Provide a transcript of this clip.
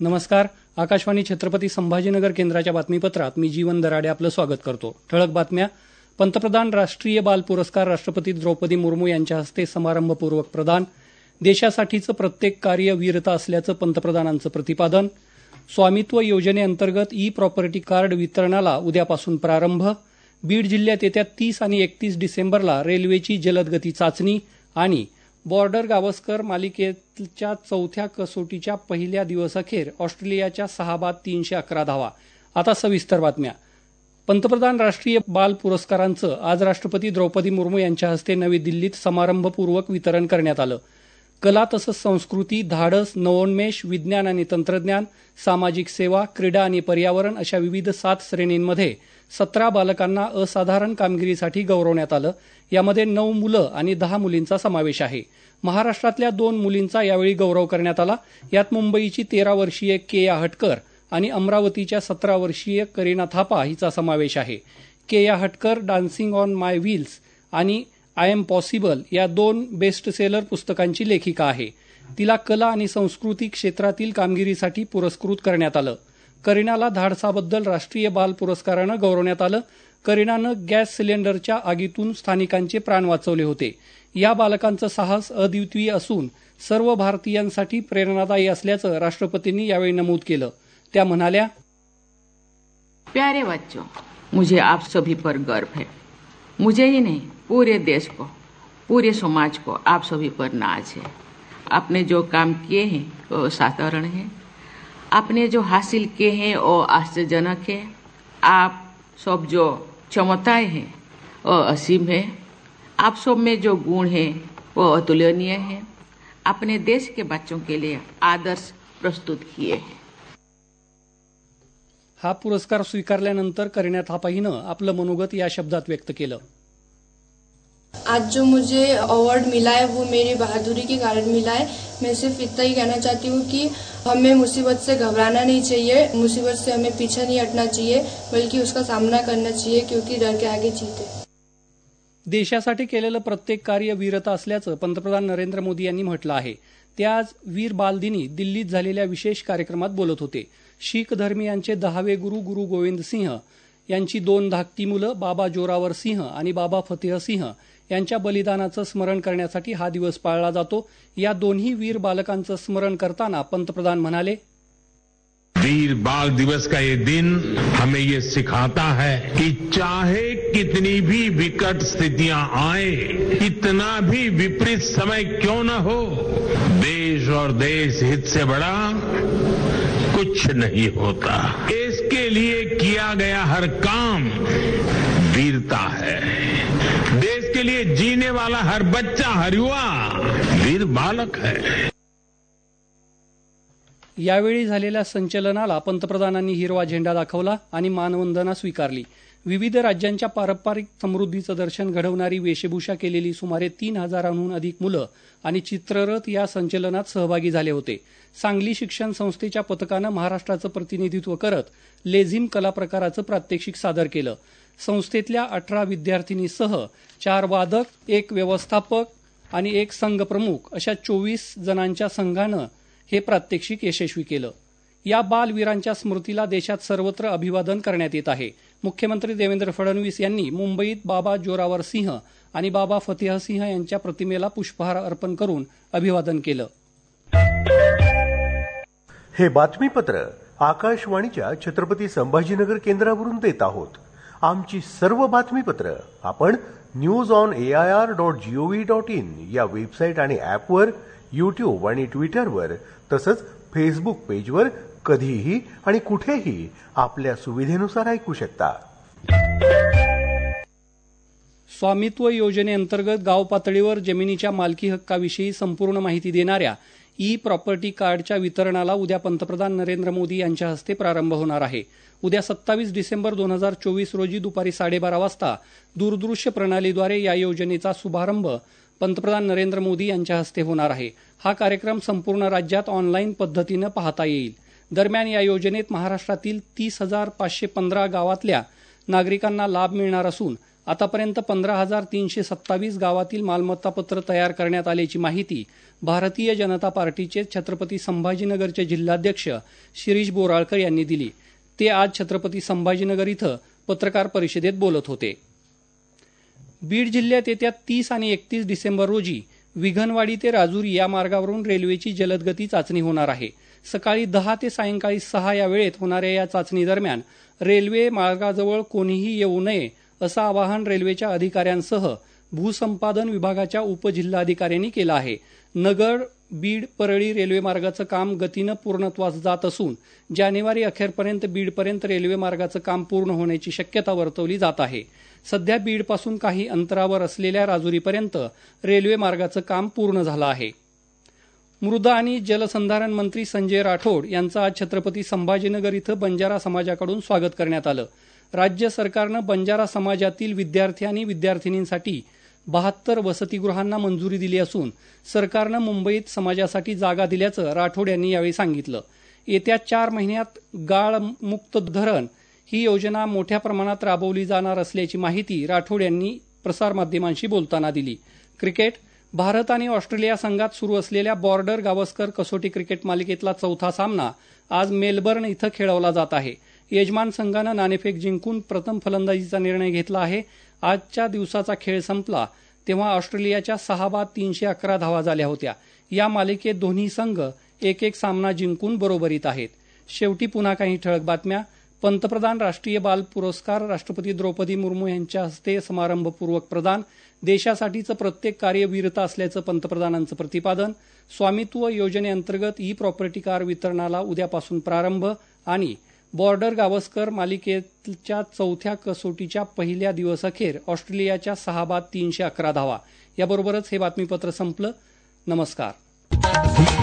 नमस्कार. आकाशवाणी छत्रपती संभाजीनगर केंद्राच्या बातमीपत्रात मी जीवन दराडे आपलं स्वागत करतो. ठळक बातम्या. पंतप्रधान राष्ट्रीय बाल पुरस्कार राष्ट्रपती द्रौपदी मुर्मू यांच्या हस्ते समारंभपूर्वक प्रदान. देशासाठीचं प्रत्येक कार्य वीरता असल्याचं पंतप्रधानांचं प्रतिपादन. स्वामित्व योजनेअंतर्गत ई प्रॉपर्टी कार्ड वितरणाला उद्यापासून प्रारंभ. बीड जिल्ह्यात येत्या 30 आणि 31 डिसेंबरला रेल्वेची जलदगती चाचणी. आणि बॉर्डर गावस्कर मालिकेच्या 4थ्या कसोटीच्या पहिल्या दिवसअखेर ऑस्ट्रेलियाच्या 6/311 धावा. आता सविस्तर बातम्या. पंतप्रधान राष्ट्रीय बाल पुरस्कारांचं आज राष्ट्रपती द्रौपदी मुर्मू यांच्या हस्ते नवी दिल्लीत समारंभपूर्वक वितरण करण्यात आलं. कला तसंच संस्कृती, धाडस, नवोन्मेष, विज्ञान आणि तंत्रज्ञान, सामाजिक सेवा, क्रीडा आणि पर्यावरण अशा विविध 7 श्रेणींमध्ये 17 बालकांना असाधारण कामगिरीसाठी गौरवण्यात आलं. यामध्ये 9 मुलं आणि 10 मुलींचा समावेश आहे. महाराष्ट्रातल्या 2 मुलींचा यावेळी गौरव करण्यात आला. यात मुंबईची 13 वर्षीय केया हटकर आणि अमरावतीच्या 17 वर्षीय करीना थापा हिचा समावेश आहे. केया हटकर डान्सिंग ऑन माय व्हील्स आणि आय एम पॉसिबल या 2 बेस्ट सेलर पुस्तकांची लेखिका आहे. तिला कला आणि संस्कृती क्षेत्रातील कामगिरीसाठी पुरस्कृत करण्यात आलं. करीनाला धाडसाबद्दल राष्ट्रीय बाल पुरस्कारानं गौरवण्यात आलं. करीनानं गॅस सिलेंडरच्या आगीतून स्थानिकांचे प्राण वाचवले होते. या बालकांचं साहस अद्वितीय असून सर्व भारतीयांसाठी प्रेरणादायी असल्याचं राष्ट्रपतींनी यावेळी नमूद केलं. त्या म्हणाल्या, प्यारे बच्चों, मुझे आप सभी पर गर्व है. मुझे ही नहीं, पूरे देश को, पूरे समाज को आप सभी पर नाज है. आपने जो काम किए हैं वो असाधारण है. आपने जो हासिल किए हैं वो आश्चर्यजनक है. आप सब जो क्षमताएं हैं वो असीम है. आप सब में जो गुण है वो अतुलनीय है. अपने देश के बच्चों के लिए आदर्श प्रस्तुत किए हैं. हा पुरस्कार स्वीकारल्यानंतर करीना थापा हिनं आपलं मनोगत या शब्दात व्यक्त केलं. आज जो मुझे अवार्ड मिला है वो मेरी बहादुरी के कारण मिला है. मैं सिर्फ इतना ही कहना चाहती हूँ कि हमें मुसीबत से घबराना नहीं चाहिए. मुसीबत से हमें पीछे नहीं हटना चाहिए, बल्कि उसका सामना करना चाहिए, क्योंकि डर के आगे जीत है. देशासाठी केलेलं प्रत्येक कार्य वीरता असल्याचं पंतप्रधान नरेंद्र मोदी यांनी म्हटलं आहे. ते आज वीर बाल दिनी दिल्लीत झालेल्या विशेष कार्यक्रमात बोलत होते. शीख धर्मियांचे 10वे गुरु गोविंद सिंह यांची 2 धाकटी मुलं बाबा जोरावर सिंह आणि बाबा फतेह सिंह यांच्या बलिदानाचं स्मरण करण्यासाठी हा दिवस पाळला जातो. या दोन्ही वीर बालकांचं स्मरण करताना पंतप्रधान म्हणाले, वीर बाल दिवस का ये दिन हमें ये सिखाता है कि चाहे कितनी भी विकट स्थितियां आए, कितना भी विपरीत समय क्यों न हो, देश और देश हित से बड़ा कुछ नहीं होता. देश के लिए किया गया हर काम वीरता है. देश के लिए जीने वाला हर बच्चा, हर युवा वीर बालक है. यावेळी झालेल्या संचलनाला पंतप्रधानांनी हिरवा झेंडा दाखवला आणि मानवंदना स्वीकारली. विविध राज्यांच्या पारंपरिक समृद्धीचं दर्शन घडवणारी वेशभूषा केलेली सुमारे 3000हून अधिक मुलं आणि चित्ररथ या संचलनात सहभागी झाले होते. सांगली शिक्षण संस्थेच्या पथकानं महाराष्ट्राचं प्रतिनिधित्व करत लेझिम कला प्रकाराचं प्रात्यक्षिक सादर केलं. संस्थेतल्या 18 विद्यार्थिनीसह 4 वादक, 1 व्यवस्थापक आणि 1 संघ प्रमुख अशा 24 जणांच्या संघानं हे प्रात्यक्षिक यशस्वी केलं. या बालवीरांच्या स्मृतीला देशात सर्वत्र अभिवादन करण्यात येत आहे. मुख्यमंत्री देवेंद्र फडणवीस यांनी मुंबईत बाबा जोरावर सिंह आणि बाबा फतेह सिंह यांच्या प्रतिमेला पुष्पहार अर्पण करून अभिवादन केलं. हे बातमीपत्र आकाशवाणीच्या छत्रपती संभाजीनगर केंद्रावरून देत आहोत. आमची सर्व बातमीपत्र आपण newsonAIR.gov.in या वेबसाईट आणि ॲपवर, YouTube आणि ट्विटरवर तसंच फेसबुक पेजवर कधीही आणि कुठेही आपल्या सुविधेनुसार ऐकू शकता. स्वामित्व योजनेअंतर्गत गाव पातळीवर जमिनीच्या मालकी हक्काविषयी संपूर्ण माहिती देणाऱ्या ई प्रॉपर्टी कार्डच्या वितरणाला उद्या पंतप्रधान नरेंद्र मोदी यांच्या हस्ते प्रारंभ होणार आहे. उद्या 27 डिसेंबर 2024 रोजी दुपारी 12:30 वाजता दूरदृश्य प्रणालीद्वारे या योजनेचा शुभारंभ पंतप्रधान नरेंद्र मोदी यांच्या हस्ते होणार आहे. हा कार्यक्रम संपूर्ण राज्यात ऑनलाईन पद्धतीनं पाहता येईल. दरम्यान या योजनेत महाराष्ट्रातील 30,515 गावातल्या नागरिकांना लाभ मिळणार असून आतापर्यंत 15,327 गावातील मालमत्ता पत्र तयार करण्यात आल्याची माहिती भारतीय जनता पार्टीचे छत्रपती संभाजीनगरचे जिल्हाध्यक्ष शिरीष बोराळकर यांनी दिली. ते आज छत्रपती संभाजीनगर इथं पत्रकार परिषदेत बोलत होते. बीड जिल्ह्यात येत्या 30 आणि 31 डिसेंबर रोजी विघनवाडी ते राजुरी या मार्गावरून रेल्वेची जलदगती चाचणी होणार आहे. सकाळी 10 ते सायंकाळी 6 या वेळेत होणाऱ्या या चाचणी दरम्यान रेल्वे मार्गाजवळ कोणीही येऊ नये असं आवाहन रेल्वेच्या अधिकाऱ्यांसह भूसंपादन विभागाच्या उपजिल्हाधिकाऱ्यांनी केलं आहे. नगर बीड परळी रेल्वे मार्गाचं काम गतीनं पूर्णत्वास जात असून जानेवारी अखेरपर्यंत बीडपर्यंत रेल्वे मार्गाचं काम पूर्ण होण्याची शक्यता वर्तवली जात आहे. सध्या बीडपासून काही अंतरावर असलेल्या राजुरीपर्यंत रेल्वे मार्गाचं काम पूर्ण झालं आहे. मृदा आणि जलसंधारण मंत्री संजय राठोड यांचं आज छत्रपती संभाजीनगर इथं बंजारा समाजाकडून स्वागत करण्यात आलं. राज्य सरकारनं बंजारा समाजातील विद्यार्थी आणि विद्यार्थिनींसाठी 72 वसतिगृहांना मंजुरी दिली असून सरकारनं मुंबईत समाजासाठी जागा दिल्याचं राठोड यांनी यावेळी सांगितलं. येत्या 4 महिन्यात गाळमुक्त धरण ही योजना मोठ्या प्रमाणात राबवली जाणार असल्याची माहिती राठोड यांनी प्रसारमाध्यमांशी बोलताना दिली. क्रिकेट भारत आणि ऑस्ट्रेलिया संघात सुरू असलेल्या बॉर्डर गावस्कर कसोटी क्रिकेट मालिकेतला चौथा सामना आज मेलबर्न इथं खेळवला जात आहे. यजमान संघानं नाणेफेक जिंकून प्रथम फलंदाजीचा निर्णय घेतला आहे. आजच्या दिवसाचा खेळ संपला तेव्हा ऑस्ट्रेलियाच्या 6 बाद 311 धावा झाल्या होत्या. या मालिकेत दोन्ही संघ एक सामना जिंकून बरोबरीत आहेत. शेवटी पुन्हा काही ठळक बातम्या. पंतप्रधान राष्ट्रीय बाल पुरस्कार राष्ट्रपती द्रौपदी मुर्मू यांच्या हस्ते समारंभपूर्वक प्रदान. देशासाठीचं प्रत्येक कार्य वीरता असल्याचं पंतप्रधानांचं प्रतिपादन. स्वामित्व योजनेअंतर्गत ई प्रॉपर्टी कार वितरणाला उद्यापासून प्रारंभ. आणि बॉर्डर गावस्कर मालिकेच्या चौथ्या कसोटीच्या पहिल्या दिवसअखेर ऑस्ट्रेलियाच्या 6 बाद 311 धावा. याबरोबरच हे बातमीपत्र संपलं. नमस्कार.